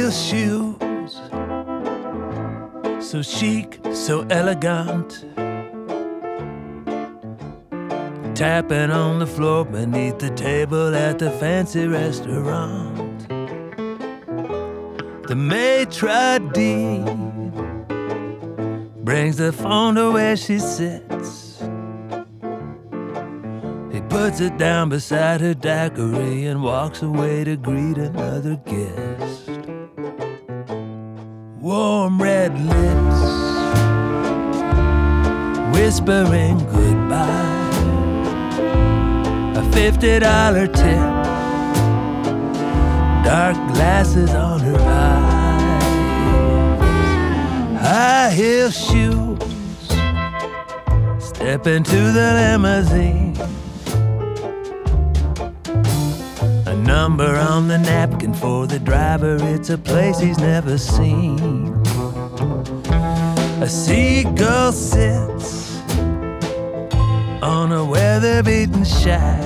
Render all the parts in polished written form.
heel shoes, so chic, so elegant, tapping on the floor beneath the table at the fancy restaurant. The maitre d' brings the phone to where she sits. He puts it down beside her daiquiri and walks away to greet another guest. Warm red lips, whispering goodbye. A $50 tip, dark glasses on her eyes. High heel shoes, step into the limousine. A number on the napkin for the driver, it's a place he's never seen. A seagull sits on a weather-beaten shack.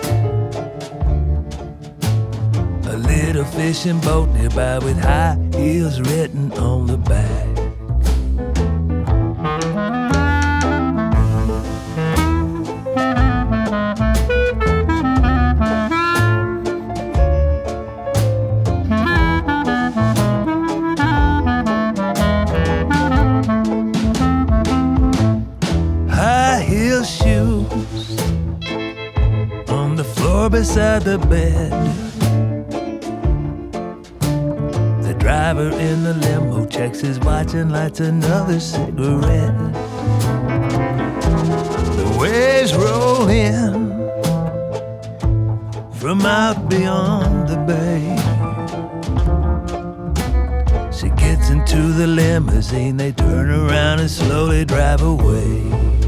A little fishing boat nearby with high heels written on the back. Beside the bed, the driver in the limo checks his watch and lights another cigarette. The waves roll in from out beyond the bay. She gets into the limousine, they turn around and slowly drive away.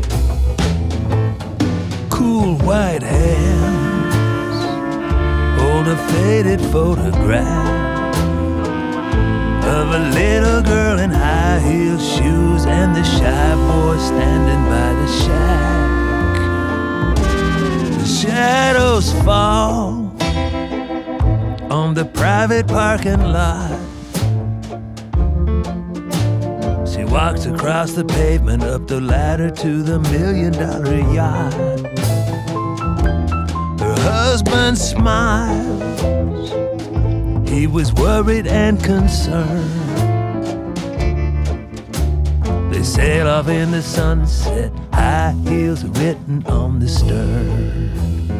Cool white hands hold a faded photograph of a little girl in high heel shoes and the shy boy standing by the shack. The shadows fall on the private parking lot. She walks across the pavement up the ladder to the $1 million yacht. Her husband smiles, he was worried and concerned. They sail off in the sunset, high heels written on the stern.